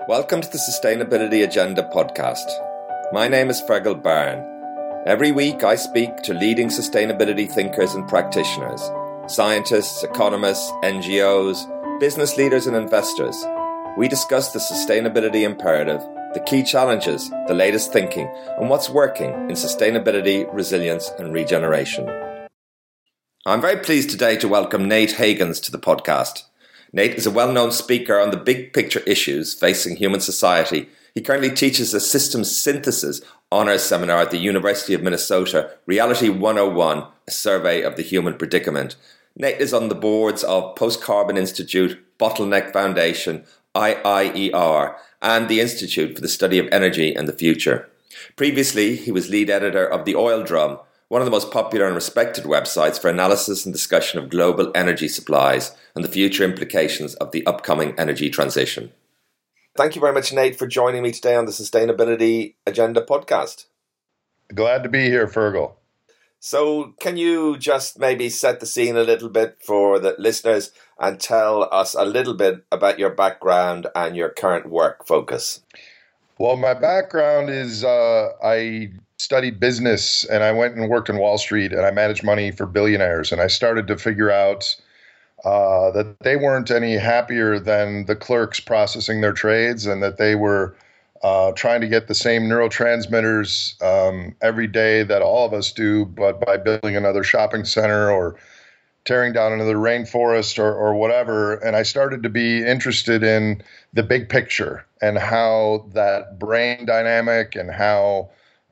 Welcome to the Sustainability Agenda podcast. My name is Fergal Byrne. Every week I speak to leading sustainability thinkers and practitioners, scientists, economists, NGOs, business leaders and investors. We discuss the sustainability imperative, the key challenges, the latest thinking, and what's working in sustainability, resilience and regeneration. I'm very pleased today to welcome Nate Hagans to the podcast. Nate is a well-known speaker on the big picture issues facing human society. He currently teaches a systems synthesis honours seminar at the University of Minnesota, Reality 101, a survey of the human predicament. Nate is on the boards of Post Carbon Institute, Bottleneck Foundation, IIER, and the Institute for the Study of Energy and the Future. Previously, he was lead editor of The Oil Drum, one of the most popular and respected websites for analysis and discussion of global energy supplies and the future implications of the upcoming energy transition. Thank you very much, Nate, for joining me today on the Sustainability Agenda podcast. Glad to be here, Fergal. So can you just maybe set the scene a little bit for the listeners and tell us a little bit about your background and your current work focus? Well, my background is I studied business and I went and worked in Wall Street and I managed money for billionaires. And I started to figure out that they weren't any happier than the clerks processing their trades and that they were trying to get the same neurotransmitters every day that all of us do, but by building another shopping center or tearing down another rainforest or whatever. And I started to be interested in the big picture and how that brain dynamic and how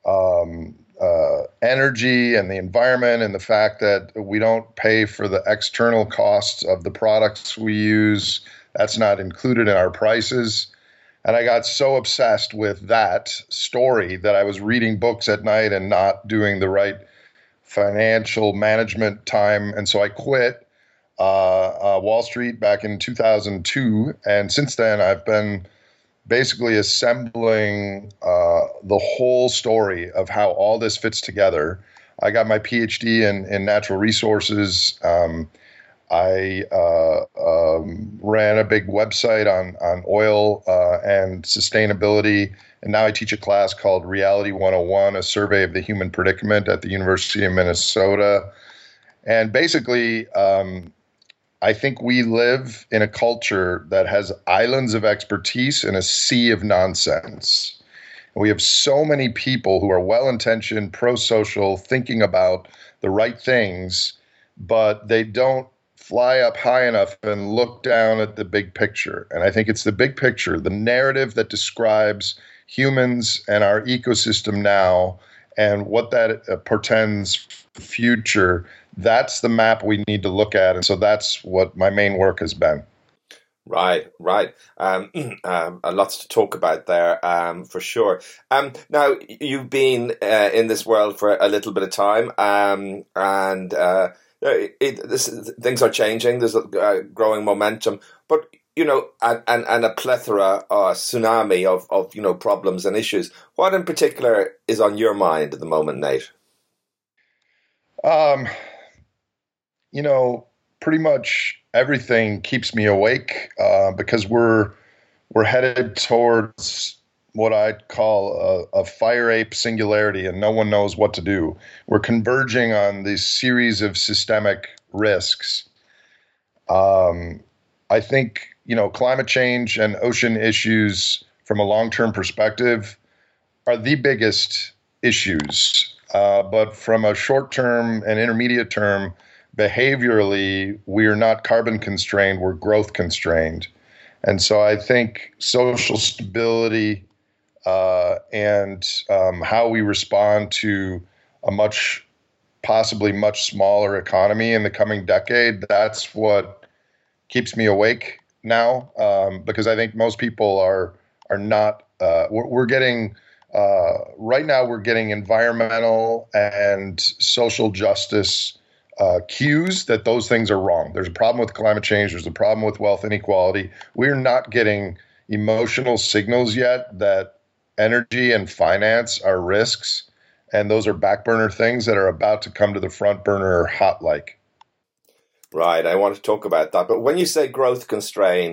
energy and the environment and the fact that we don't pay for the external costs of the products we use, that's not included in our prices. And I got so obsessed with that story that I was reading books at night and not doing the right financial management time. And so I quit Wall Street back in 2002. And since then, I've been basically assembling the whole story of how all this fits together. I got my PhD in natural resources. I ran a big website on oil and sustainability. And now I teach a class called Reality 101, a survey of the human predicament at the University of Minnesota. And basically, I think we live in a culture that has islands of expertise and a sea of nonsense. And we have so many people who are well-intentioned, pro-social, thinking about the right things, but they don't fly up high enough and look down at the big picture. And I think it's the big picture, the narrative that describes humans and our ecosystem now and what that portends for the future. That's the map we need to look at. And so that's what my main work has been. Right. Lots to talk about there, for sure. Now, you've been in this world for a little bit of time, things are changing. There's a growing momentum, but and a plethora, tsunami of problems and issues. What in particular is on your mind at the moment, Nate? Pretty much everything keeps me awake because we're headed towards what I'd call a fire ape singularity, and no one knows what to do. We're converging on this series of systemic risks. I think, climate change and ocean issues from a long-term perspective are the biggest issues. But from a short-term and intermediate term, behaviorally, we are not carbon constrained, we're growth constrained. And so I think social stability and how we respond to a possibly much smaller economy in the coming decade, that's what keeps me awake now, because I think most people are not, we're getting, right now we're getting environmental and social justice cues that those things are wrong. There's a problem with climate change. There's a problem with wealth inequality. We're not getting emotional signals yet that energy and finance are risks, and those are back burner things that are about to come to the front burner hot like. Right, I want to talk about that. But when you say growth constrained,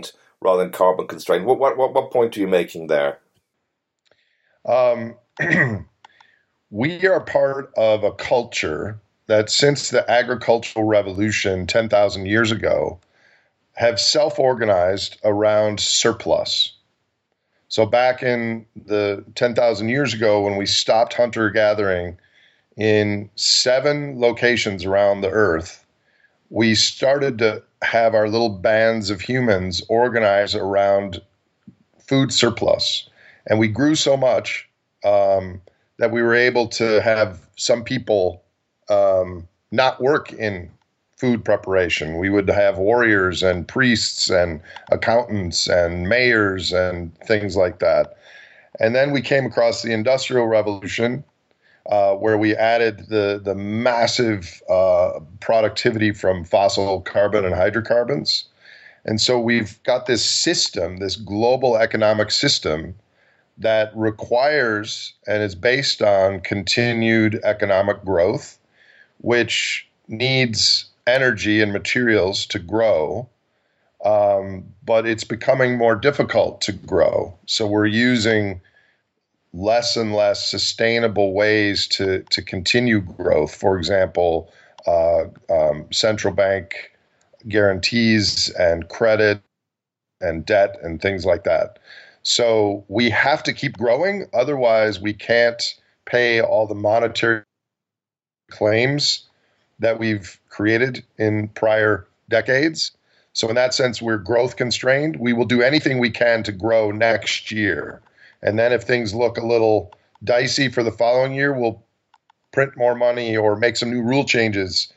rather than carbon constrained. What point are you making there? Um, we are part of a culture that since the agricultural revolution 10,000 years ago have self-organized around surplus. So back in the 10,000 years ago, when we stopped hunter-gathering in 7 locations around the earth, we started to have our little bands of humans organize around food surplus. And we grew so much that we were able to have some people not work in food preparation. We would have warriors and priests and accountants and mayors and things like that. And then we came across the Industrial Revolution, where we added the massive productivity from fossil carbon and hydrocarbons. And so we've got this system, this global economic system that requires and is based on continued economic growth, which needs energy and materials to grow, but it's becoming more difficult to grow. So we're using less and less sustainable ways to continue growth. For example, central bank guarantees and credit and debt and things like that. So we have to keep growing. Otherwise, we can't pay all the monetary claims that we've created in prior decades. So in that sense, we're growth constrained. We will do anything we can to grow next year. And then if things look a little dicey for the following year, we'll print more money or make some new rule changes.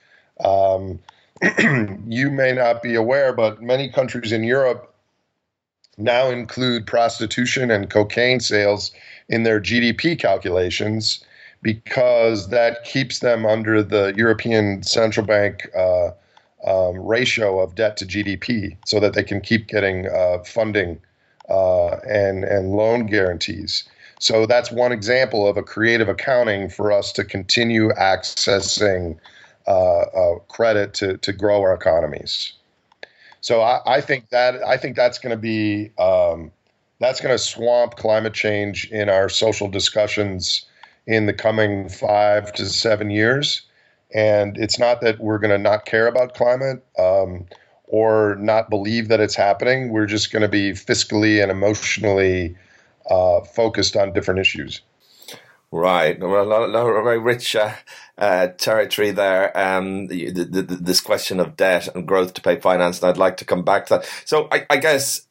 You may not be aware, but many countries in Europe now include prostitution and cocaine sales in their GDP calculations because that keeps them under the European Central Bank ratio of debt to GDP so that they can keep getting funding and loan guarantees. So that's one example of a creative accounting for us to continue accessing credit to grow our economies. So I think that's going to be that's going to swamp climate change in our social discussions in the coming 5 to 7 years. And it's not that we're going to not care about climate or not believe that it's happening. We're just going to be fiscally and emotionally focused on different issues. Right. Well, a very rich territory there. This question of debt and growth to pay finance, and I'd like to come back to that. So I guess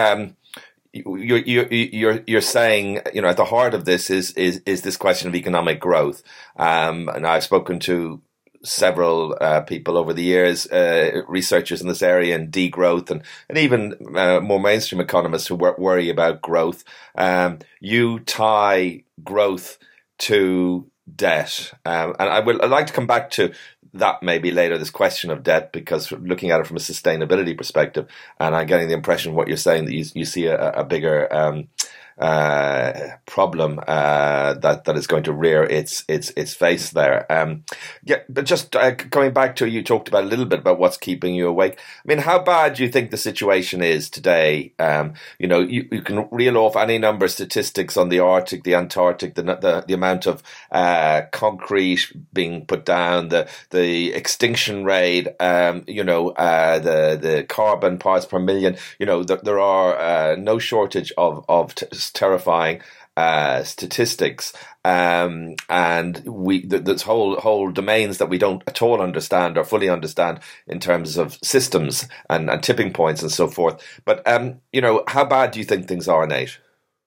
you're saying, at the heart of this is this question of economic growth. And I've spoken to several people over the years, researchers in this area, and degrowth, and even more mainstream economists who worry about growth. You tie growth to debt, and I'd like to come back to that maybe later, this question of debt, because looking at it from a sustainability perspective, and I'm getting the impression what you're saying that you see a bigger problem that is going to rear its face there. But just going back to, you talked about a little bit about what's keeping you awake. I mean, how bad do you think the situation is today? You can reel off any number of statistics on the Arctic, the Antarctic, the amount of concrete being put down, the extinction rate, the carbon parts per million. There are no shortage of terrifying statistics, and there's whole domains that we don't at all understand or fully understand in terms of systems and tipping points and so forth. But how bad do you think things are, Nate?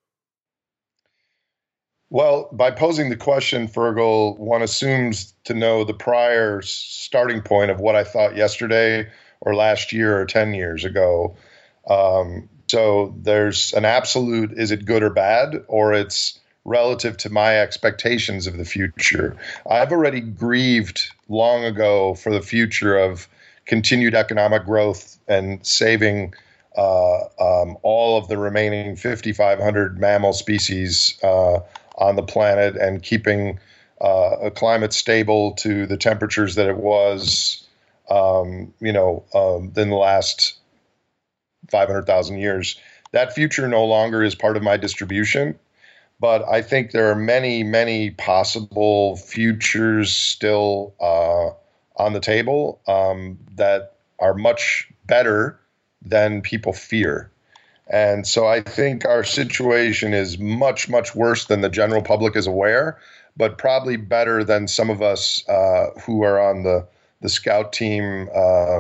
Well, by posing the question, Fergal, one assumes to know the prior starting point of what I thought yesterday or last year or 10 years ago. So there's an absolute, is it good or bad, or it's relative to my expectations of the future. I've already grieved long ago for the future of continued economic growth and saving all of the remaining 5,500 mammal species on the planet and keeping a climate stable to the temperatures that it was, in the last 500,000 years. That future no longer is part of my distribution, but I think there are many, many possible futures still on the table that are much better than people fear. And so I think our situation is much, much worse than the general public is aware, but probably better than some of us who are on the scout team,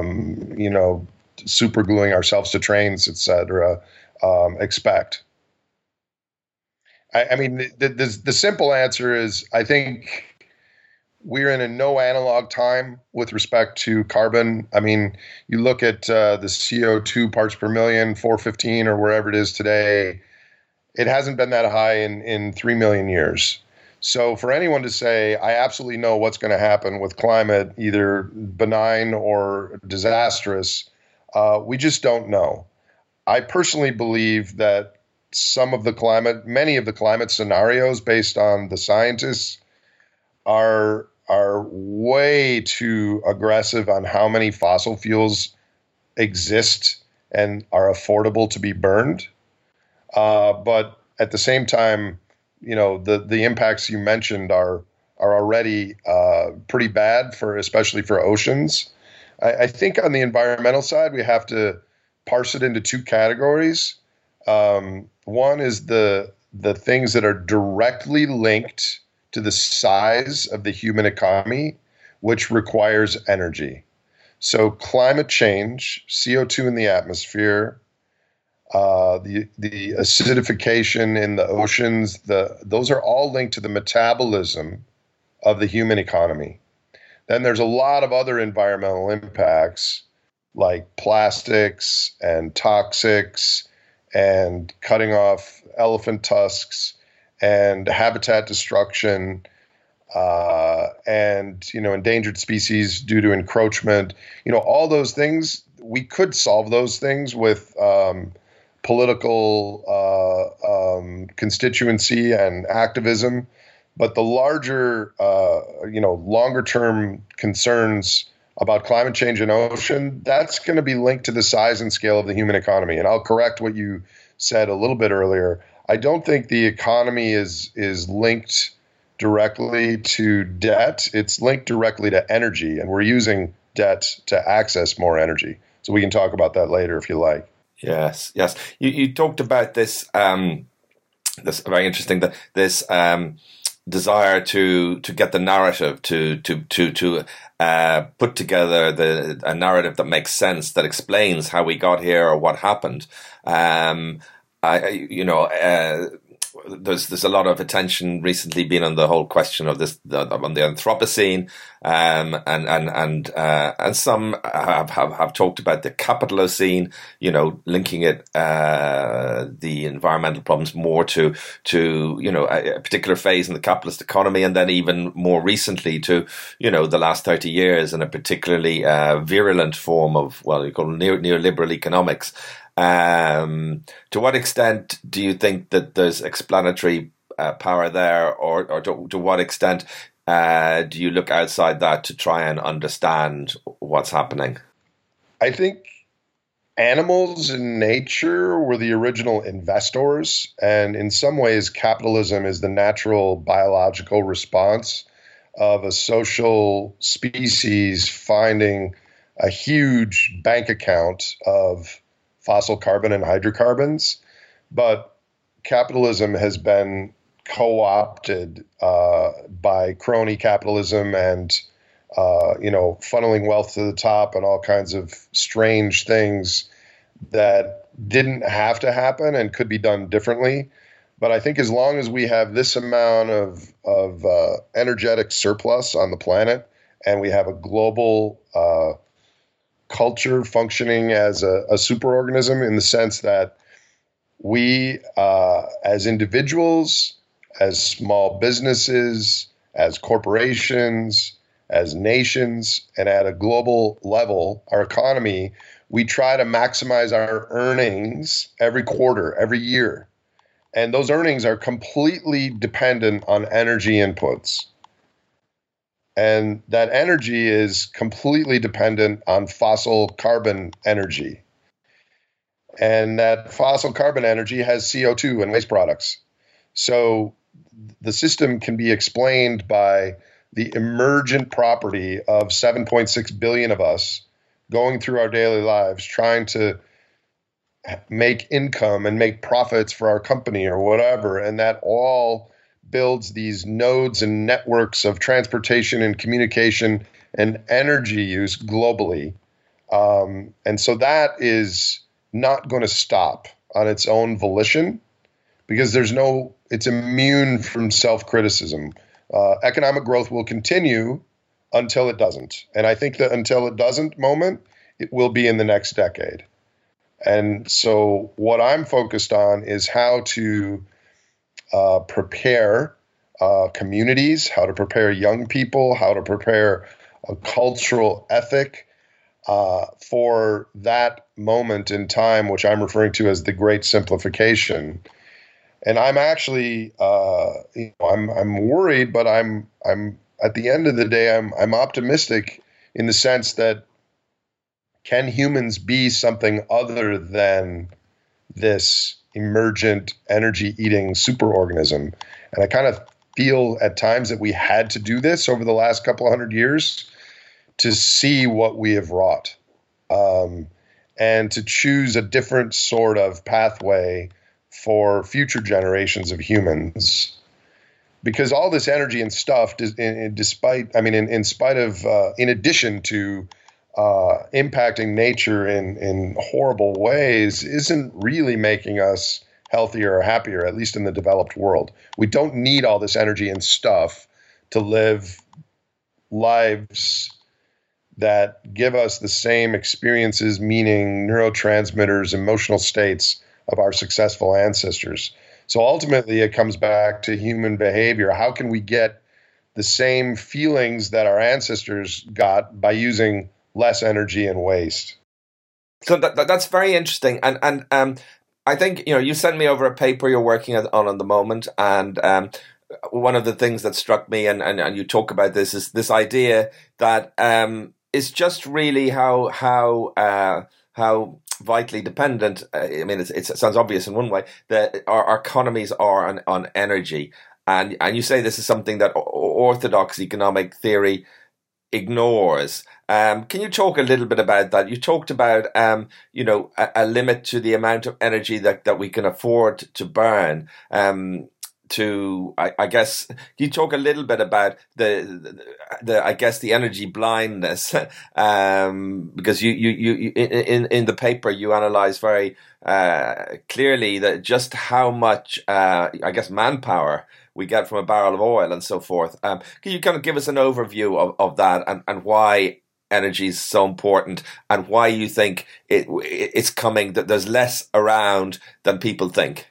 super gluing ourselves to trains, et cetera, expect. I mean, the simple answer is I think we're in a no analog time with respect to carbon. I mean, you look at the CO2 parts per million, 415 or wherever it is today, it hasn't been that high in 3 million years. So for anyone to say, I absolutely know what's going to happen with climate, either benign or disastrous, we just don't know. I personally believe that many of the climate scenarios based on the scientists are way too aggressive on how many fossil fuels exist and are affordable to be burned. But at the same time, the impacts you mentioned are already pretty bad especially for oceans. I think on the environmental side, we have to parse it into two categories. One is the things that are directly linked to the size of the human economy, which requires energy. So climate change, CO2 in the atmosphere, the acidification in the oceans, those are all linked to the metabolism of the human economy. Then there's a lot of other environmental impacts like plastics and toxics and cutting off elephant tusks and habitat destruction, and endangered species due to encroachment. All those things, we could solve those things with political constituency and activism, but the larger, longer term concerns about climate change and ocean, that's going to be linked to the size and scale of the human economy. And I'll correct what you said a little bit earlier. I don't think the economy is linked directly to debt. It's linked directly to energy, and we're using debt to access more energy. So we can talk about that later if you like. Yes. You talked about this. This very interesting. This desire to get the narrative to put together a narrative that makes sense, that explains how we got here or what happened. There's a lot of attention recently been on the whole question of this on the Anthropocene, and some have talked about the Capitalocene, linking it the environmental problems more to a particular phase in the capitalist economy, and then even more recently to the last 30 years in a particularly virulent form of you call neoliberal economics. To what extent do you think that there's explanatory power there, or to what extent do you look outside that to try and understand what's happening? I think animals in nature were the original investors, and in some ways, capitalism is the natural biological response of a social species finding a huge bank account of fossil carbon and hydrocarbons, but capitalism has been co-opted by crony capitalism and funneling wealth to the top and all kinds of strange things that didn't have to happen and could be done differently. But I think as long as we have this amount of energetic surplus on the planet, and we have a global culture functioning as a superorganism, in the sense that we, as individuals, as small businesses, as corporations, as nations, and at a global level, our economy, we try to maximize our earnings every quarter, every year. And those earnings are completely dependent on energy inputs. And that energy is completely dependent on fossil carbon energy. And that fossil carbon energy has CO2 and waste products. So the system can be explained by the emergent property of 7.6 billion of us going through our daily lives, trying to make income and make profits for our company or whatever. And that all builds these nodes and networks of transportation and communication and energy use globally. And so that is not going to stop on its own volition because it's immune from self-criticism. Economic growth will continue until it doesn't. And I think that until it doesn't moment, it will be in the next decade. And so what I'm focused on is how to prepare communities, how to prepare young people, how to prepare a cultural ethic for that moment in time, which I'm referring to as the Great Simplification. And I'm actually, I'm worried, but I'm at the end of the day, I'm optimistic in the sense that can humans be something other than this emergent energy-eating superorganism? And I kind of feel at times that we had to do this over the last couple of hundred years to see what we have wrought, and to choose a different sort of pathway for future generations of humans. Because all this energy and stuff, in addition to impacting nature in horrible ways, isn't really making us healthier or happier, at least in the developed world. We don't need all this energy and stuff to live lives that give us the same experiences, meaning, neurotransmitters, emotional states of our successful ancestors. So ultimately, it comes back to human behavior. How can we get the same feelings that our ancestors got by using less energy and waste? So that's very interesting. And I think, you sent me over a paper you're working on at the moment. And one of the things that struck me, and you talk about this, is this idea that it's just really how vitally dependent. I mean, it sounds obvious in one way that our economies are on energy, and you say this is something that orthodox economic theory ignores. Can you talk a little bit about that? You talked about a limit to the amount of energy that we can afford to burn. I guess you talk a little bit about the energy blindness, because you in the paper you analyze very clearly that just how much manpower we get from a barrel of oil and so forth. Can you kind of give us an overview of that and why energy is so important and why you think it's coming, that there's less around than people think?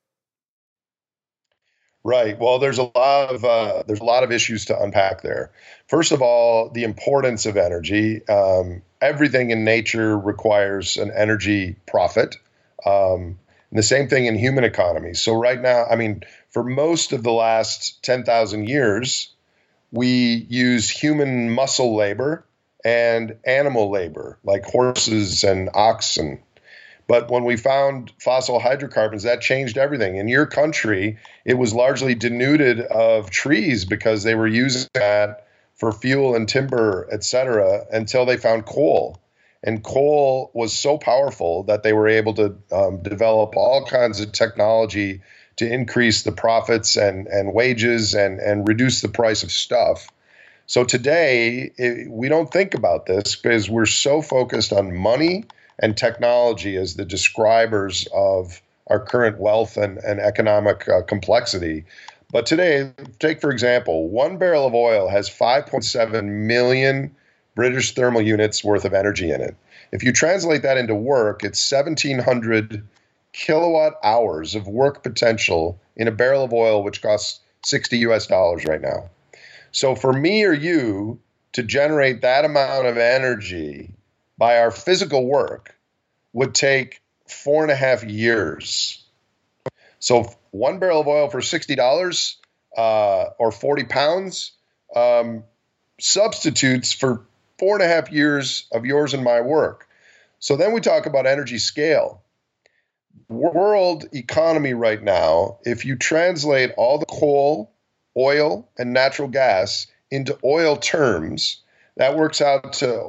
Right. Well, there's a lot of issues to unpack there. First of all, the importance of energy. Everything in nature requires an energy profit. And the same thing in human economies. So right now, I mean, for most of the last 10,000 years, we use human muscle labor and animal labor, like horses and oxen. But when we found fossil hydrocarbons, that changed everything. In your country, it was largely denuded of trees because they were using that for fuel and timber, et cetera, until they found coal. And coal was so powerful that they were able to develop all kinds of technology to increase the profits and wages and reduce the price of stuff. So today, we don't think about this because we're so focused on money and technology as the describers of our current wealth and economic complexity. But today, take for example, 1 barrel of oil has 5.7 million British thermal units worth of energy in it. If you translate that into work, it's 1,700 kilowatt hours of work potential in a barrel of oil, which costs $60 right now. So for me or you to generate that amount of energy by our physical work would take 4.5 years. So 1 barrel of oil for $60 or 40 pounds substitutes for 4.5 years of yours and my work. So then we talk about energy scale. World economy right now, if you translate all the coal, oil, and natural gas into oil terms, that works out to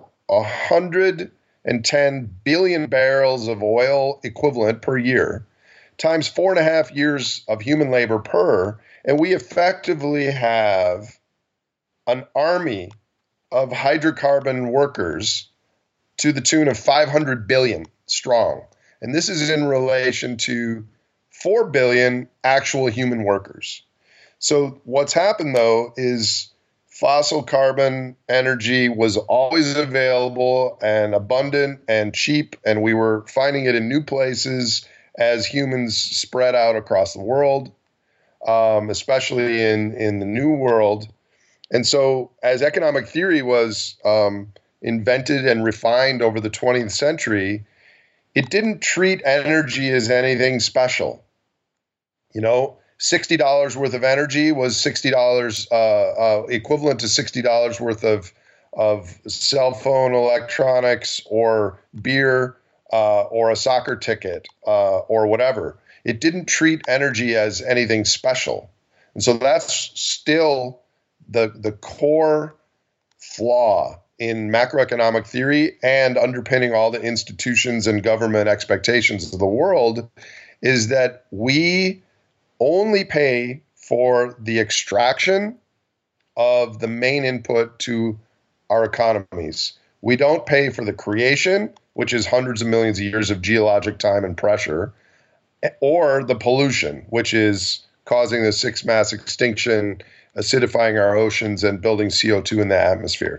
110 billion barrels of oil equivalent per year, times 4.5 years of human labor per, and we effectively have an army of hydrocarbon workers to the tune of 500 billion strong. And this is in relation to 4 billion actual human workers. So what's happened, though, is fossil carbon energy was always available and abundant and cheap, and we were finding it in new places as humans spread out across the world, especially in the New World. And so as economic theory was invented and refined over the 20th century, it didn't treat energy as anything special. You know, $60 worth of energy was $60 equivalent to $60 worth of cell phone electronics or beer or a soccer ticket or whatever. It didn't treat energy as anything special. And so that's still the core flaw in macroeconomic theory and underpinning all the institutions and government expectations of the world, is that we only pay for the extraction of the main input to our economies. We don't pay for the creation, which is hundreds of millions of years of geologic time and pressure, or the pollution, which is causing the sixth mass extinction, acidifying our oceans, and building CO2 in the atmosphere.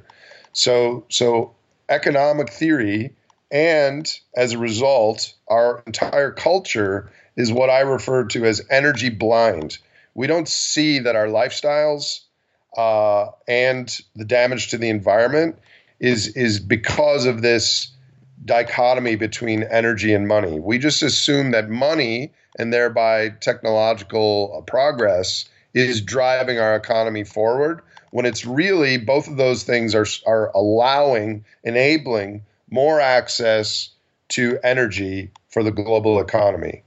So economic theory, and as a result, our entire culture is what I refer to as energy blind. We don't see that our lifestyles and the damage to the environment is because of this dichotomy between energy and money. We just assume that money, and thereby technological progress, is driving our economy forward, when it's really both of those things are enabling more access to energy for the global economy.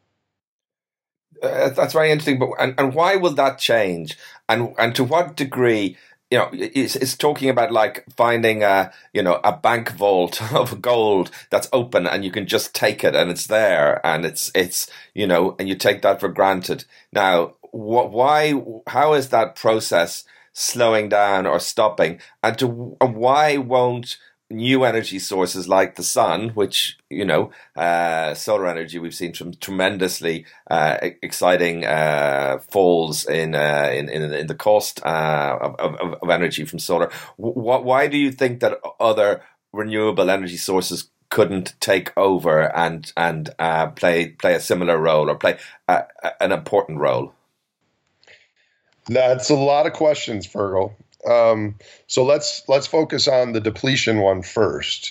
That's very interesting. But and why will that change? And to what degree? You know, it's talking about like finding a bank vault of gold that's open and you can just take it and it's there and it's and you take that for granted. Now, how is that process slowing down or stopping? And why won't new energy sources like the sun, which solar energy, we've seen tremendously exciting falls in the cost of energy from solar. Why do you think that other renewable energy sources couldn't take over and play a similar role or play an important role? That's a lot of questions, Fergal. So let's focus on the depletion one first.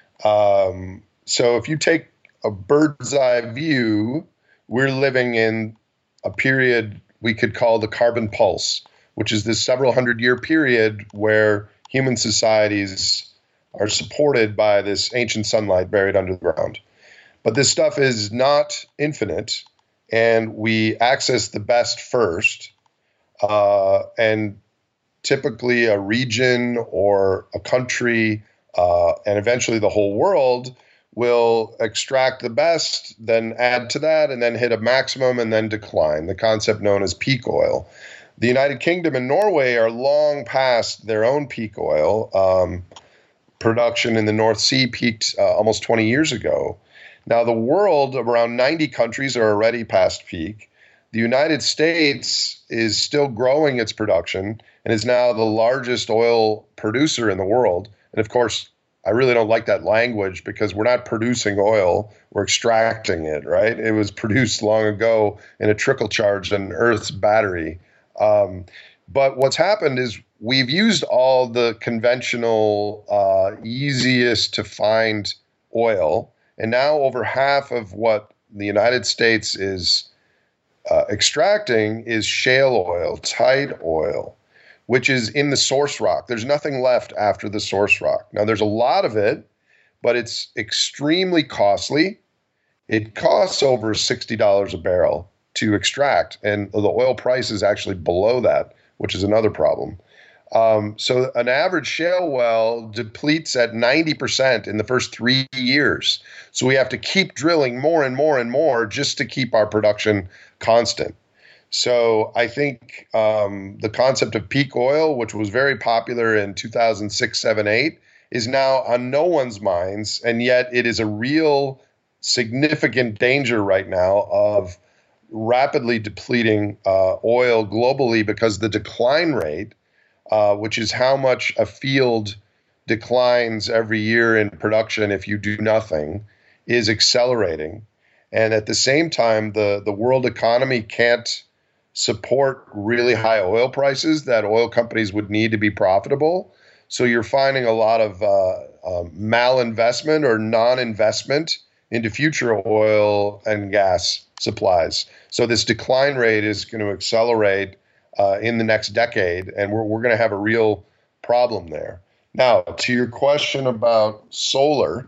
So if you take a bird's eye view, we're living in a period we could call the carbon pulse, which is this several hundred-year period where human societies are supported by this ancient sunlight buried under the ground. But this stuff is not infinite, and we access the best first. And typically a region or a country and eventually the whole world will extract the best, then add to that, and then hit a maximum and then decline, the concept known as peak oil. The United Kingdom and Norway are long past their own peak oil. Production in the North Sea peaked almost 20 years ago. Now, the world, around 90 countries are already past peak. The United States is still growing its production and is now the largest oil producer in the world. And of course, I really don't like that language because we're not producing oil, we're extracting it, right? It was produced long ago in a trickle charge in Earth's battery. But what's happened is we've used all the conventional, easiest to find oil. And now over half of what the United States is extracting is shale oil, tight oil, which is in the source rock. There's nothing left after the source rock. Now, there's a lot of it, but it's extremely costly. It costs over $60 a barrel to extract, and the oil price is actually below that, which is another problem. So an average shale well depletes at 90% in the first 3 years. So we have to keep drilling more and more and more just to keep our production constant. So I think the concept of peak oil, which was very popular in 2006, 7, 8, is now on no one's minds. And yet it is a real significant danger right now of rapidly depleting oil globally, because the decline rate, which is how much a field declines every year in production if you do nothing, is accelerating. And at the same time, the world economy can't support really high oil prices that oil companies would need to be profitable. So you're finding a lot of malinvestment or non-investment into future oil and gas supplies. So this decline rate is going to accelerate in the next decade, and we're going to have a real problem there. Now, to your question about solar,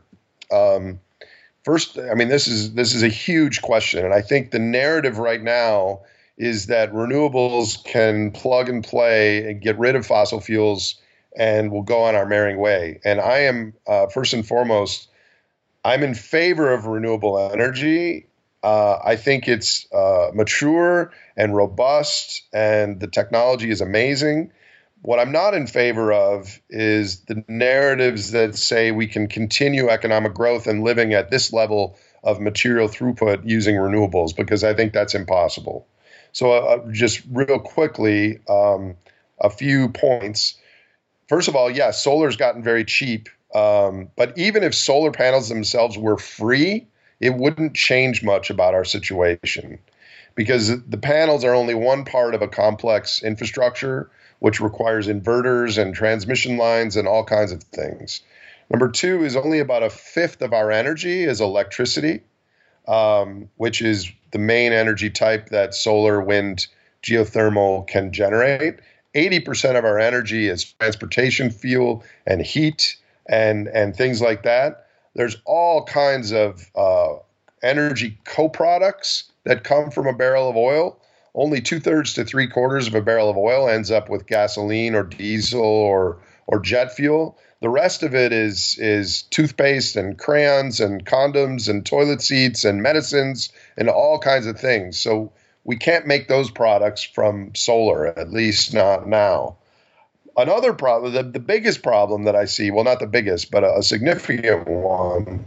first, I mean, this is a huge question, and I think the narrative right now is that renewables can plug and play and get rid of fossil fuels, and we'll go on our merry way. And I am first and foremost, I'm in favor of renewable energy. I think it's mature and robust, and the technology is amazing. What I'm not in favor of is the narratives that say we can continue economic growth and living at this level of material throughput using renewables, because I think that's impossible. So just real quickly, a few points. First of all, yes, solar's gotten very cheap, but even if solar panels themselves were free, it wouldn't change much about our situation, because the panels are only one part of a complex infrastructure, which requires inverters and transmission lines and all kinds of things. Number two is only about a fifth of our energy is electricity, which is the main energy type that solar, wind, geothermal can generate. 80% of our energy is transportation fuel and heat and things like that. There's all kinds of energy co-products that come from a barrel of oil. Only 2/3 to 3/4 of a barrel of oil ends up with gasoline or diesel or jet fuel. The rest of it is toothpaste and crayons and condoms and toilet seats and medicines and all kinds of things. So we can't make those products from solar, at least not now. Another problem, the biggest problem that I see, well, not the biggest, but a significant one,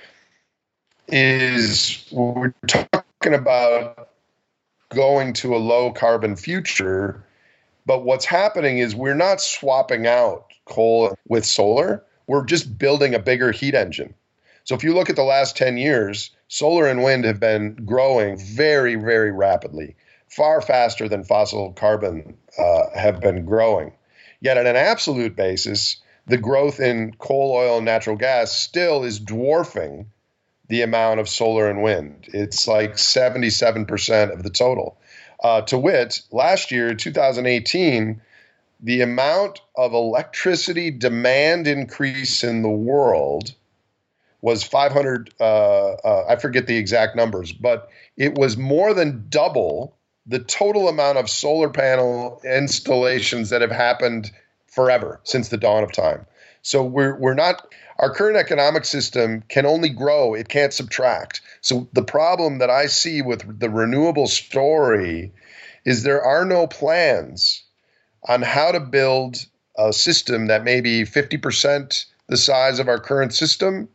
is we're talking about going to a low carbon future, but what's happening is we're not swapping out coal with solar. We're just building a bigger heat engine. So if you look at the last 10 years, solar and wind have been growing very, very rapidly, far faster than fossil carbon have been growing. Yet on an absolute basis, the growth in coal, oil, and natural gas still is dwarfing the amount of solar and wind. It's like 77% of the total. To wit, last year, 2018, the amount of electricity demand increase in the world was 500, I forget the exact numbers, but it was more than double the total amount of solar panel installations that have happened forever since the dawn of time. So we're not, our current economic system can only grow, it can't subtract. So the problem that I see with the renewable story is there are no plans on how to build a system that may be 50% the size of our current system,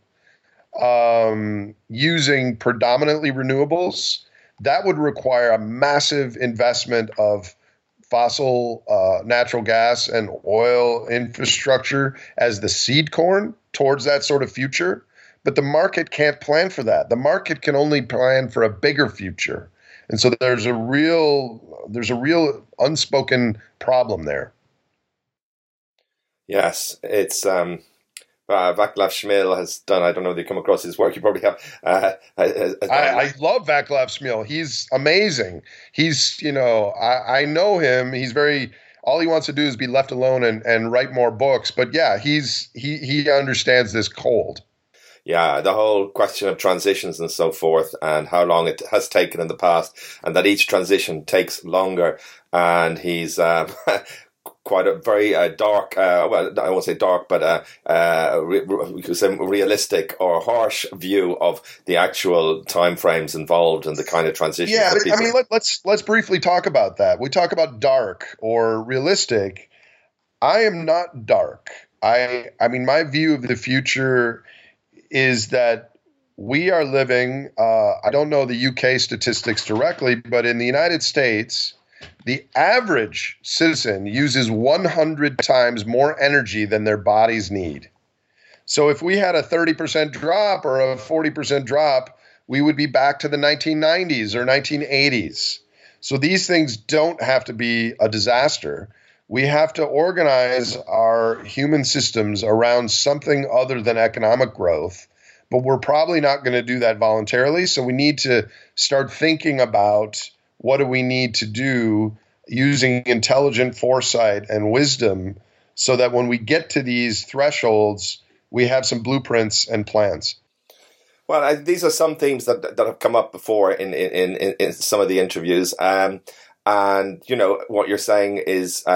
using predominantly renewables. That would require a massive investment of fossil natural gas and oil infrastructure as the seed corn towards that sort of future. But the market can't plan for that. The market can only plan for a bigger future. And so there's a real unspoken problem there. Yes, it's Vaclav Smil has done, I don't know if you come across his work, you probably have. I love Vaclav Smil. He's amazing. He's, I know him. He's all he wants to do is be left alone and write more books. But yeah, he understands this cold. Yeah, the whole question of transitions and so forth, and how long it has taken in the past, and that each transition takes longer. And he's quite a very dark, well, I won't say dark, but we could say realistic or harsh view of the actual timeframes involved and the kind of transition. Yeah, I mean, let's briefly talk about that. We talk about dark or realistic. I am not dark. I mean, my view of the future is that we are living, I don't know the UK statistics directly, but in the United States, the average citizen uses 100 times more energy than their bodies need. So if we had a 30% drop or a 40% drop, we would be back to the 1990s or 1980s. So these things don't have to be a disaster. We have to organize our human systems around something other than economic growth, but we're probably not going to do that voluntarily. So we need to start thinking about what do we need to do using intelligent foresight and wisdom so that when we get to these thresholds, we have some blueprints and plans. Well, these are some themes that have come up before in some of the interviews. And, you know, what you're saying is,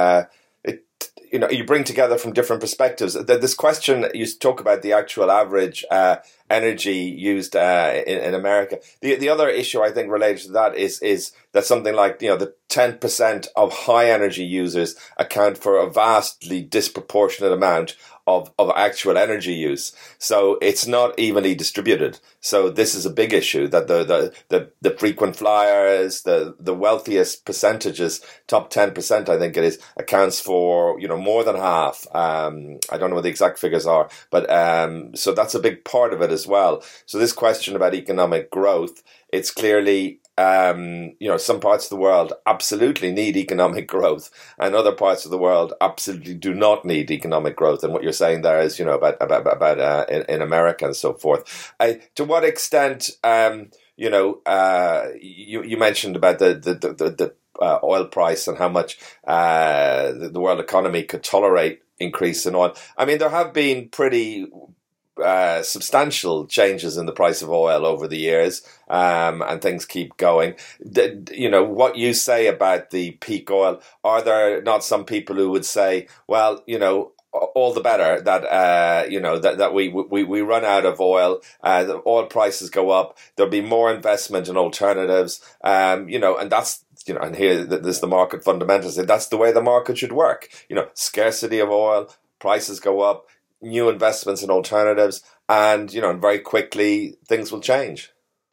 you bring together from different perspectives. This question, you talk about the actual average energy used in America. The other issue I think related to that is that something like, the 10% of high energy users account for a vastly disproportionate amount of actual energy use. So it's not evenly distributed. So this is a big issue that the frequent flyers, the wealthiest percentages, top 10%, I think it is, accounts for, more than half. I don't know what the exact figures are, but so that's a big part of it as well. So this question about economic growth, it's clearly some parts of the world absolutely need economic growth, and other parts of the world absolutely do not need economic growth. And what you're saying there is, about in America and so forth. To what extent, you mentioned about the oil price and how much the world economy could tolerate increase in oil. I mean, there have been pretty substantial changes in the price of oil over the years, and things keep going. What you say about the peak oil, are there not some people who would say, well, all the better that that we run out of oil, the oil prices go up, there'll be more investment in alternatives, and that's, and here there's the market fundamentals. That's the way the market should work. Scarcity of oil, prices go up, new investments in alternatives, and and very quickly things will change.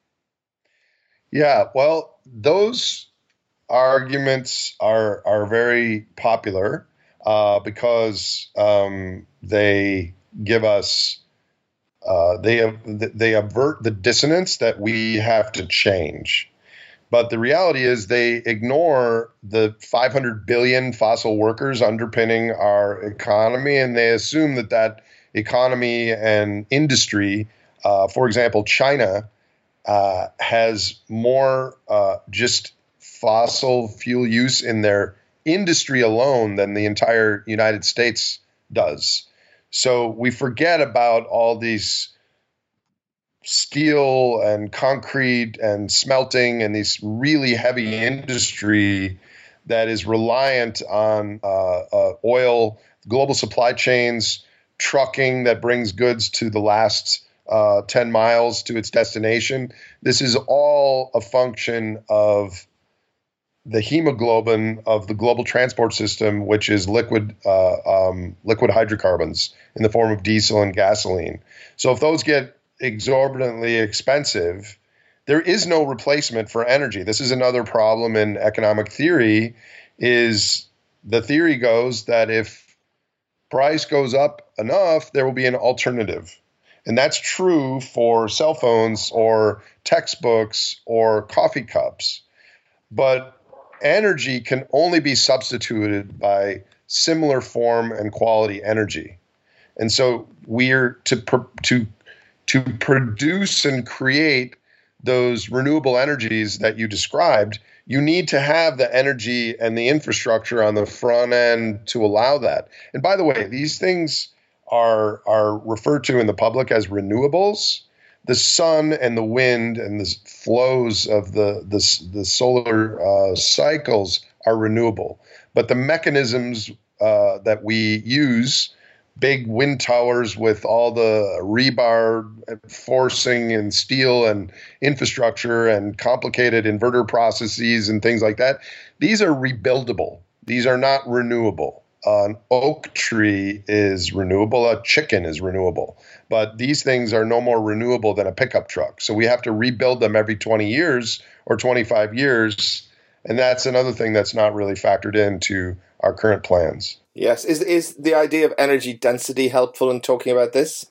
Yeah, well, those arguments are very popular because they give us they avert the dissonance that we have to change. But the reality is they ignore the 500 billion fossil workers underpinning our economy, and they assume that economy and industry, for example, China, has more just fossil fuel use in their industry alone than the entire United States does. So we forget about all these steel and concrete and smelting and these really heavy industry that is reliant on oil, global supply chains, trucking that brings goods to the last 10 miles to its destination. This is all a function of the hemoglobin of the global transport system, which is liquid hydrocarbons in the form of diesel and gasoline. So if those get exorbitantly expensive, there is no replacement for energy. This is another problem in economic theory. Is the theory goes that if price goes up enough, there will be an alternative. And that's true for cell phones or textbooks or coffee cups. But energy can only be substituted by similar form and quality energy. And so we're to produce and create those renewable energies that you described, you need to have the energy and the infrastructure on the front end to allow that. And by the way, these things are referred to in the public as renewables. The sun and the wind and the flows of the solar cycles are renewable, but the mechanisms that we use, big wind towers with all the rebar forcing and steel and infrastructure and complicated inverter processes and things like that, these are rebuildable. These are not renewable. An oak tree is renewable, a chicken is renewable, but these things are no more renewable than a pickup truck. So we have to rebuild them every 20 years or 25 years, and that's another thing that's not really factored into our current plans. Yes. Is the idea of energy density helpful in talking about this?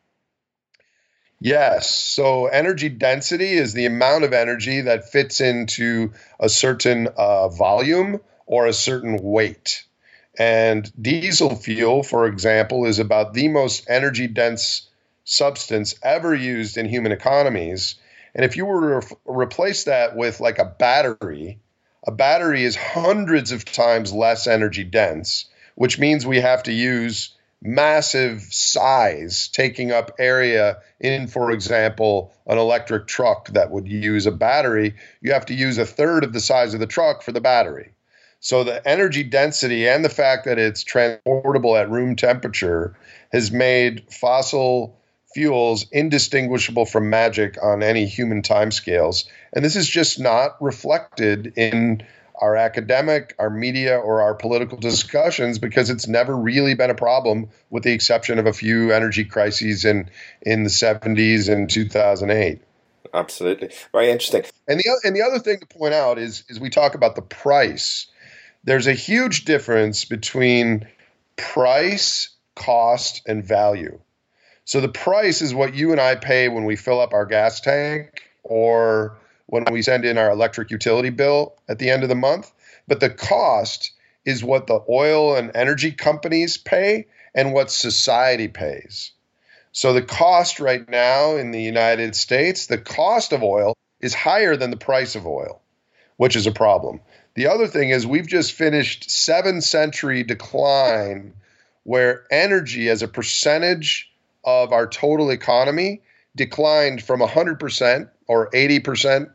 Yes. So energy density is the amount of energy that fits into a certain volume or a certain weight. And diesel fuel, for example, is about the most energy dense substance ever used in human economies. And if you were to replace that with like a battery is hundreds of times less energy dense, which means we have to use massive size, taking up area in, for example, an electric truck that would use a battery. You have to use a third of the size of the truck for the battery. So the energy density and the fact that it's transportable at room temperature has made fossil fuels indistinguishable from magic on any human timescales. And this is just not reflected in our academic, our media, or our political discussions because it's never really been a problem, with the exception of a few energy crises in the 70s and 2008. Absolutely. Very interesting. And the other thing to point out is we talk about the price. There's a huge difference between price, cost, and value. So the price is what you and I pay when we fill up our gas tank or when we send in our electric utility bill at the end of the month. But the cost is what the oil and energy companies pay and what society pays. So the cost right now in the United States, the cost of oil is higher than the price of oil, which is a problem. The other thing is we've just finished 7-century decline where energy as a percentage of our total economy declined from 100% or 80%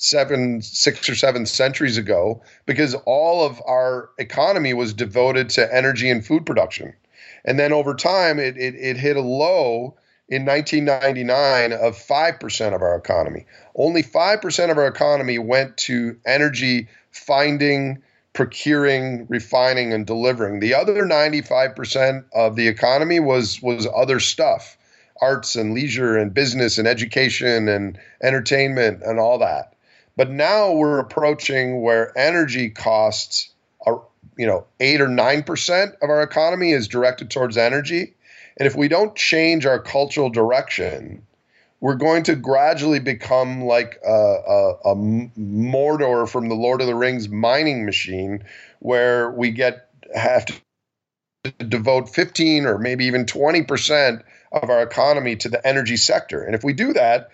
6 or 7 centuries ago because all of our economy was devoted to energy and food production. And then over time, it hit a low in 1999 of 5% of our economy. Only 5% of our economy went to energy finding, procuring, refining, and delivering. The other 95% of the economy was other stuff, arts and leisure and business and education and entertainment and all that. But now we're approaching where energy costs are, 8 or 9% of our economy is directed towards energy. And if we don't change our cultural direction, we're going to gradually become like a Mordor from the Lord of the Rings mining machine, where we have to devote 15 or maybe even 20% of our economy to the energy sector. And if we do that,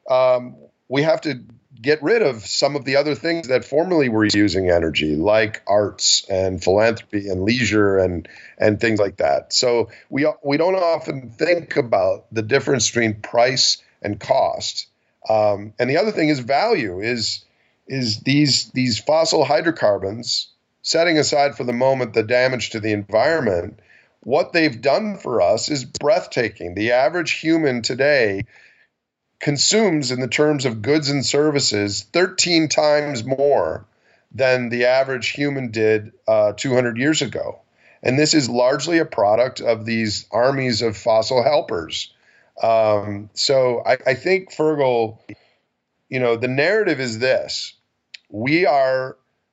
we have to get rid of some of the other things that formerly were using energy, like arts and philanthropy and leisure and things like that. So we don't often think about the difference between price and cost. And the other thing is value, is these fossil hydrocarbons, setting aside for the moment the damage to the environment, what they've done for us is breathtaking. The average human today consumes, in the terms of goods and services, 13 times more than the average human did 200 years ago. And this is largely a product of these armies of fossil helpers. So I think, Fergal, the narrative is this. We are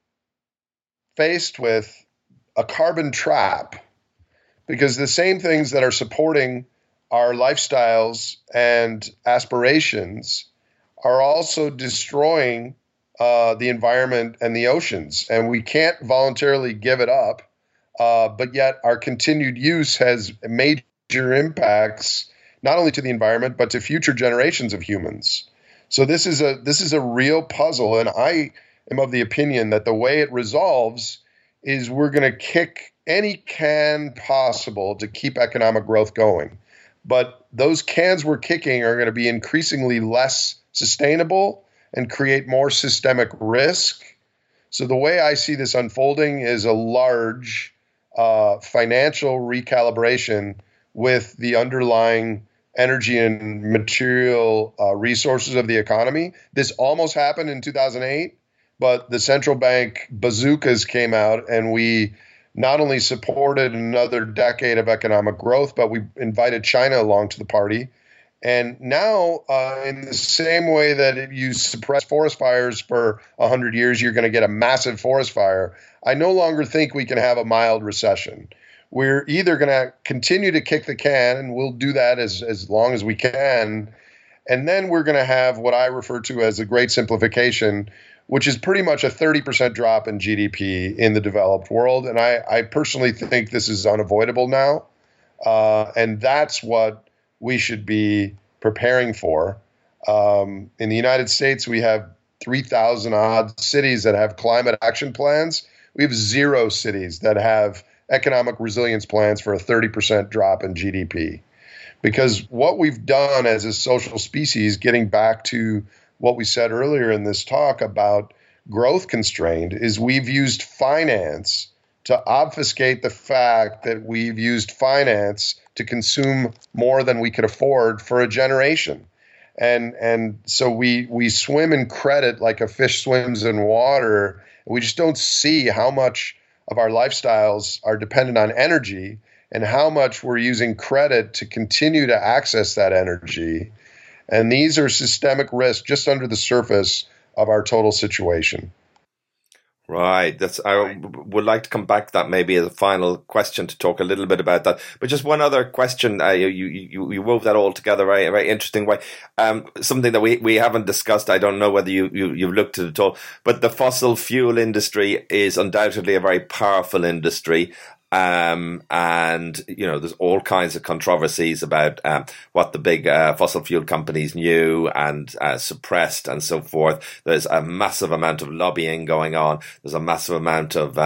faced with a carbon trap because the same things that are supporting our lifestyles and aspirations are also destroying the environment and the oceans. And we can't voluntarily give it up, but yet our continued use has major impacts, not only to the environment, but to future generations of humans. So this is a real puzzle. And I am of the opinion that the way it resolves is we're going to kick any can possible to keep economic growth going. But those cans we're kicking are going to be increasingly less sustainable and create more systemic risk. So the way I see this unfolding is a large financial recalibration with the underlying energy and material resources of the economy. This almost happened in 2008, but the central bank bazookas came out, and we not only supported another decade of economic growth, but we invited China along to the party. And now, in the same way that if you suppress forest fires for 100 years, you're going to get a massive forest fire, I no longer think we can have a mild recession. We're either going to continue to kick the can, and we'll do that as long as we can, and then we're going to have what I refer to as a great simplification, which is pretty much a 30% drop in GDP in the developed world. And I personally think this is unavoidable now, and that's what we should be preparing for. In the United States, we have 3,000 odd cities that have climate action plans. We have 0 cities that have economic resilience plans for a 30% drop in GDP. Because what we've done as a social species, getting back to what we said earlier in this talk about growth constrained, is we've used finance to obfuscate the fact that we've used finance to consume more than we could afford for a generation. And so we swim in credit like a fish swims in water. We just don't see how much of our lifestyles are dependent on energy and how much we're using credit to continue to access that energy. And these are systemic risks just under the surface of our total situation. Right. I would like to come back to that maybe as a final question to talk a little bit about that. But just one other question. You wove that all together very, very interesting way. Something that we haven't discussed. I don't know whether you've looked at it at all. But the fossil fuel industry is undoubtedly a very powerful industry. And, there's all kinds of controversies about what the big fossil fuel companies knew and suppressed and so forth. There's a massive amount of lobbying going on. There's a massive amount of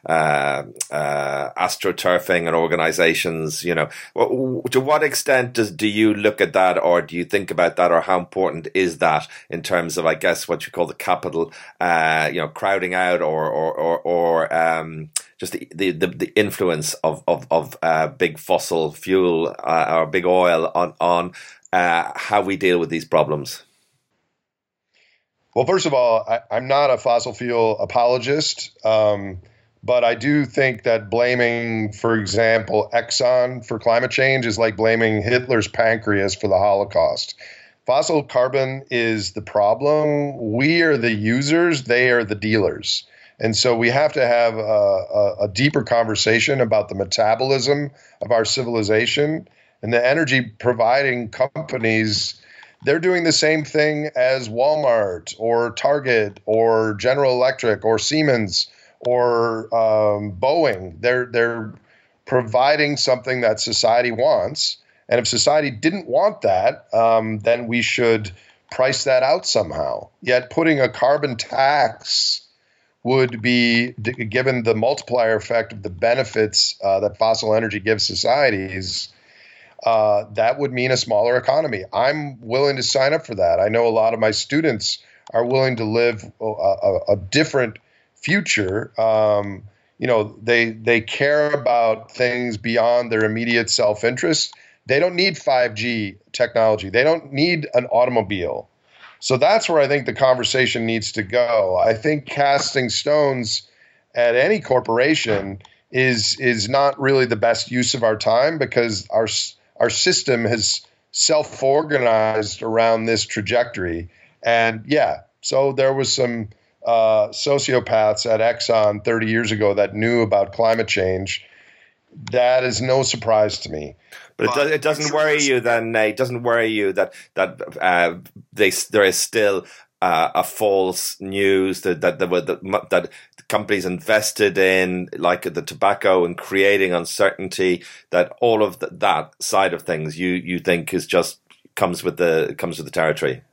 astroturfing and organizations. To what extent do you look at that, or do you think about that, or how important is that in terms of, I guess, what you call the capital, crowding out or just the influence of big fossil fuel or big oil on how we deal with these problems? Well, first of all, I'm not a fossil fuel apologist, but I do think that blaming, for example, Exxon for climate change is like blaming Hitler's pancreas for the Holocaust. Fossil carbon is the problem. We are the users. They are the dealers. And so we have to have a deeper conversation about the metabolism of our civilization. And the energy providing companies, they're doing the same thing as Walmart or Target or General Electric or Siemens or Boeing. They're providing something that society wants. And if society didn't want that, then we should price that out somehow. Yet putting a carbon tax would be, given the multiplier effect of the benefits that fossil energy gives societies, that would mean a smaller economy. I'm willing to sign up for that. I know a lot of my students are willing to live a different future. They care about things beyond their immediate self-interest. They don't need 5G technology. They don't need an automobile. So that's where I think the conversation needs to go. I think casting stones at any corporation is not really the best use of our time, because our system has self-organized around this trajectory. And so there was some sociopaths at Exxon 30 years ago that knew about climate change. That is no surprise to me. But it doesn't worry you then, Nate. It doesn't worry you that there is still a false news that companies invested in, like the tobacco, and creating uncertainty. That all of that side of things you think is just comes with the territory.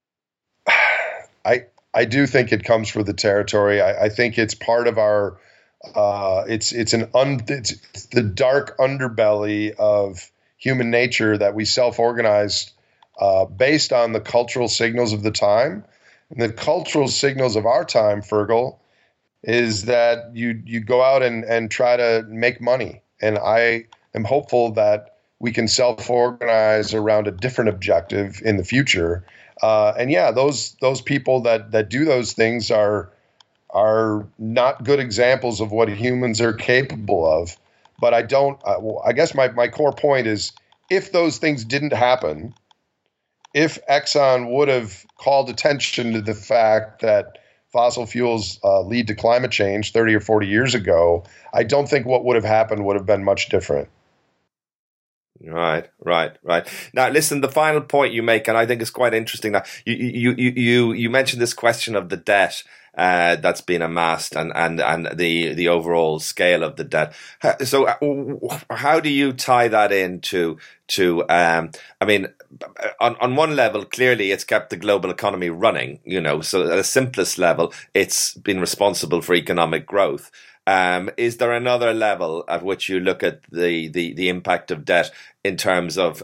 I do think it comes with the territory. I think it's part of our It's the dark underbelly of human nature that we self-organized based on the cultural signals of the time. And the cultural signals of our time, Fergal, is that you go out and try to make money. And I am hopeful that we can self-organize around a different objective in the future. And yeah, those people that do those things are not good examples of what humans are capable of. But I guess my core point is, if those things didn't happen, if Exxon would have called attention to the fact that fossil fuels lead to climate change 30 or 40 years ago, I don't think what would have happened would have been much different. Right. Now, listen, the final point you make, and I think it's quite interesting. Now, you mentioned this question of the debt that's been amassed and the overall scale of the debt. So, how do you tie that into I mean, on one level, clearly it's kept the global economy running. So at the simplest level, it's been responsible for economic growth. Is there another level at which you look at the impact of debt in terms of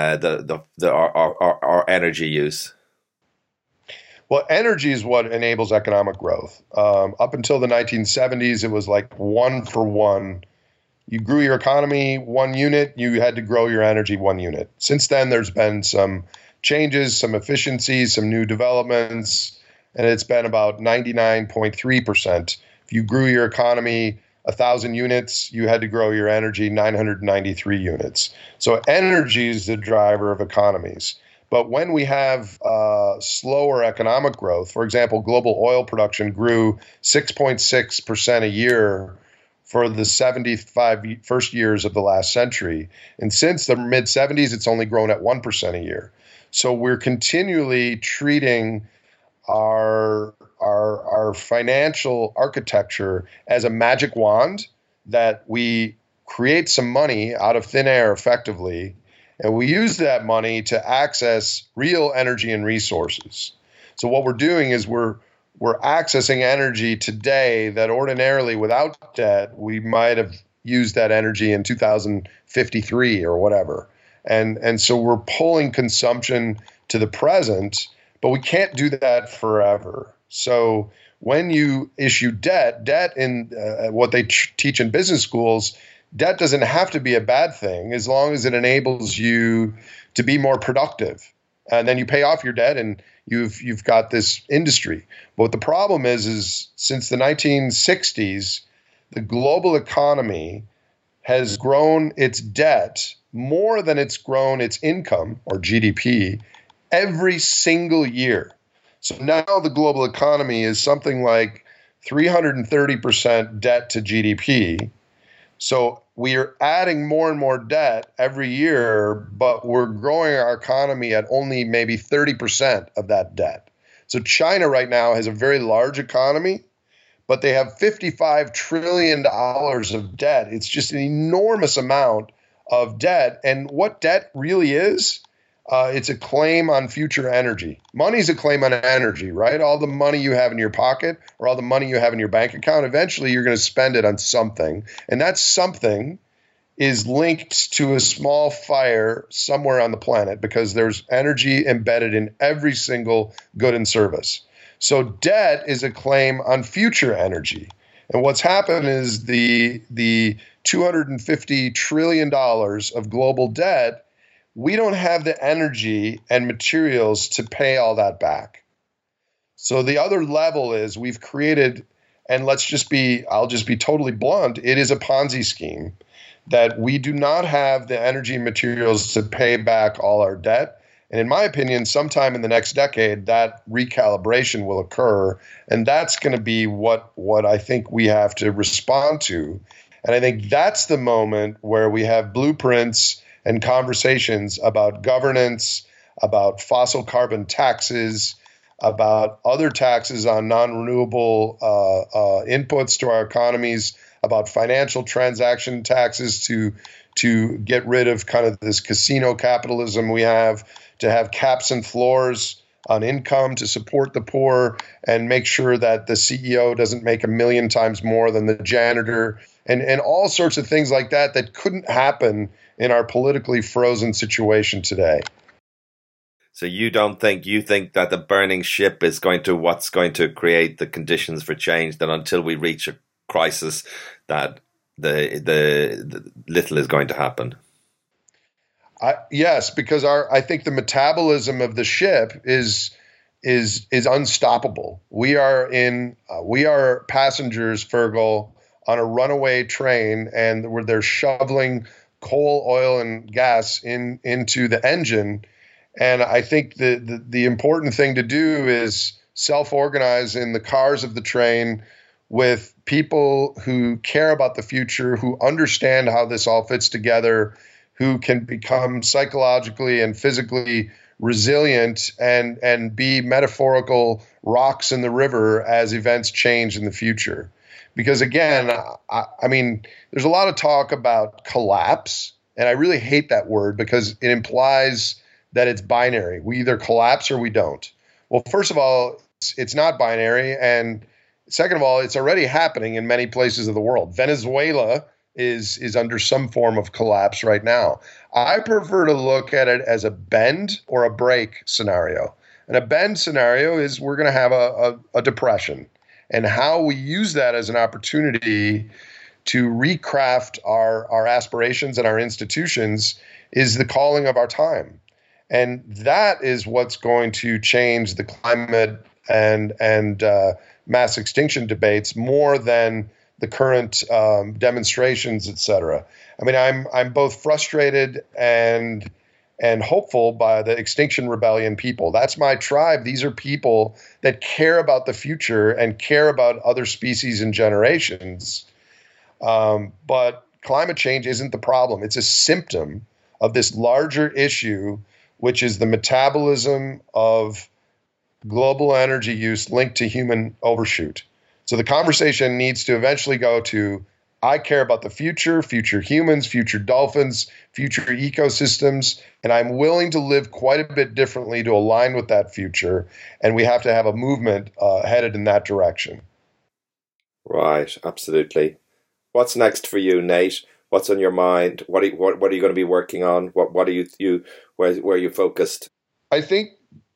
our energy use? Well, energy is what enables economic growth. Up until the 1970s, it was like 1 for 1. You grew your economy 1 unit, you had to grow your energy 1 unit. Since then, there's been some changes, some efficiencies, some new developments, and it's been about 99.3%. If you grew your economy 1,000 units, you had to grow your energy 993 units. So energy is the driver of economies. But when we have slower economic growth, for example, global oil production grew 6.6% a year for the 75 first years of the last century. And since the mid-70s, it's only grown at 1% a year. So we're continually treating our financial architecture as a magic wand that we create some money out of thin air effectively, and we use that money to access real energy and resources. So what we're doing is we're accessing energy today that ordinarily without debt, we might have used that energy in 2053 or whatever. And so we're pulling consumption to the present, but we can't do that forever. So when you issue debt in what they teach in business schools, debt doesn't have to be a bad thing as long as it enables you to be more productive. And then you pay off your debt and you've got this industry. But what the problem is since the 1960s, the global economy has grown its debt more than it's grown its income, or GDP, every single year. So now the global economy is something like 330% debt to GDP. So we are adding more and more debt every year, but we're growing our economy at only maybe 30% of that debt. So China right now has a very large economy, but they have $55 trillion of debt. It's just an enormous amount of debt. And what debt really is, it's a claim on future energy. Money's a claim on energy, right? All the money you have in your pocket or all the money you have in your bank account, eventually you're going to spend it on something. And that something is linked to a small fire somewhere on the planet because there's energy embedded in every single good and service. So debt is a claim on future energy. And what's happened is the $250 trillion of global debt, we don't have the energy and materials to pay all that back. So the other level is we've created, and I'll just be totally blunt, it is a Ponzi scheme that we do not have the energy and materials to pay back all our debt. And in my opinion, sometime in the next decade, that recalibration will occur. And that's going to be what I think we have to respond to. And I think that's the moment where we have blueprints and conversations about governance, about fossil carbon taxes, about other taxes on non-renewable inputs to our economies, about financial transaction taxes to get rid of kind of this casino capitalism we have, to have caps and floors on income to support the poor and make sure that the CEO doesn't make 1,000,000 times more than the janitor, and all sorts of things like that that couldn't happen in our politically frozen situation today. So you think that the burning ship is what's going to create the conditions for change, that until we reach a crisis that the little is going to happen? Yes, because I think the metabolism of the ship is unstoppable. We are passengers, Fergal, on a runaway train, and where they're shoveling coal, oil, and gas into the engine. And I think the important thing to do is self-organize in the cars of the train with people who care about the future, who understand how this all fits together, who can become psychologically and physically resilient and be metaphorical rocks in the river as events change in the future. Because again, I mean, there's a lot of talk about collapse, and I really hate that word because it implies that it's binary. We either collapse or we don't. Well, first of all, it's not binary. And second of all, it's already happening in many places of the world. Venezuela is under some form of collapse right now. I prefer to look at it as a bend or a break scenario. And a bend scenario is we're going to have a depression. And how we use that as an opportunity to recraft our aspirations and our institutions is the calling of our time. And that is what's going to change the climate and mass extinction debates more than the current demonstrations, et cetera. I mean, I'm both frustrated and hopeful by the Extinction Rebellion people. That's my tribe. These are people that care about the future and care about other species and generations. But climate change isn't the problem. It's a symptom of this larger issue, which is the metabolism of global energy use linked to human overshoot. So the conversation needs to eventually go to, I care about the future humans, future dolphins, future ecosystems, and I'm willing to live quite a bit differently to align with that future. And we have to have a movement headed in that direction. Right, absolutely. What's next for you, Nate? What's on your mind? What are you going to be working on? What are you where are you focused? I think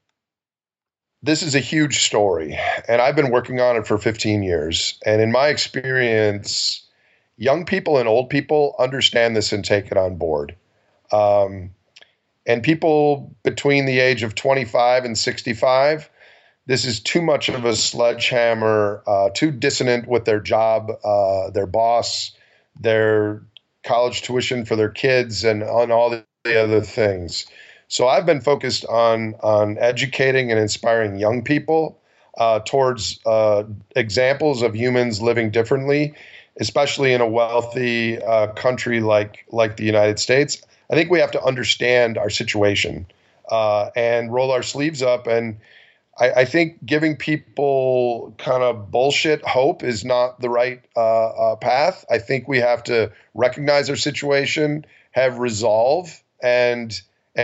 this is a huge story, and I've been working on it for 15 years. And in my experience, young people and old people understand this and take it on board. And people between the age of 25 and 65, this is too much of a sledgehammer, too dissonant with their job, their boss, their college tuition for their kids, and on all the other things. So I've been focused on educating and inspiring young people towards examples of humans living differently, especially in a wealthy country like the United States. I think we have to understand our situation and roll our sleeves up. And I think giving people kind of bullshit hope is not the right path. I think we have to recognize our situation, have resolve, and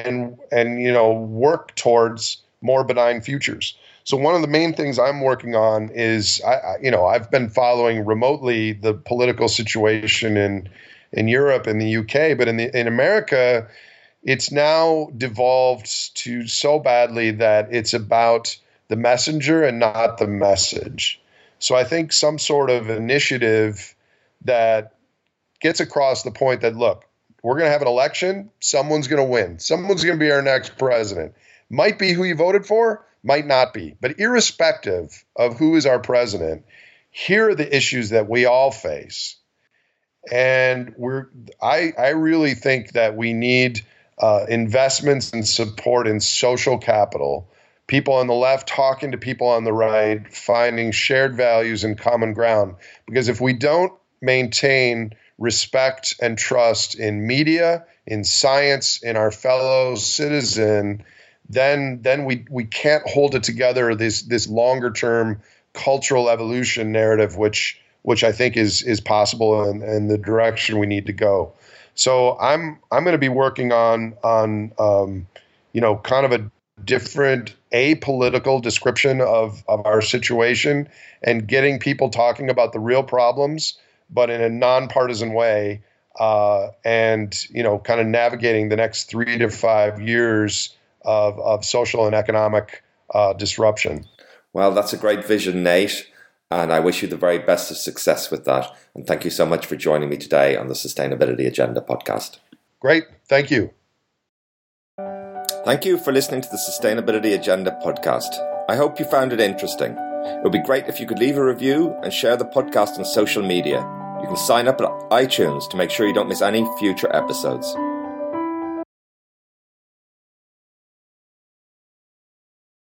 work towards more benign futures. So one of the main things I'm working on is I've been following remotely the political situation in Europe and the UK, but in America, it's now devolved to so badly that it's about the messenger and not the message. So I think some sort of initiative that gets across the point that, look, we're going to have an election. Someone's going to win. Someone's going to be our next president. Might be who you voted for, might not be. But irrespective of who is our president, here are the issues that we all face. And I really think that we need investments and support in social capital. People on the left talking to people on the right, finding shared values and common ground. Because if we don't maintain respect and trust in media, in science, in our fellow citizen, then we can't hold it together, this longer term cultural evolution narrative, which I think is possible and the direction we need to go. So I'm going to be working on kind of a different apolitical description of our situation and getting people talking about the real problems, but in a nonpartisan way, and kind of navigating the next 3 to 5 years of social and economic disruption. Well, that's a great vision, Nate, and I wish you the very best of success with that. And thank you so much for joining me today on the Sustainability Agenda podcast. Great. Thank you. Thank you for listening to the Sustainability Agenda podcast. I hope you found it interesting. It would be great if you could leave a review and share the podcast on social media. You can sign up at iTunes to make sure you don't miss any future episodes.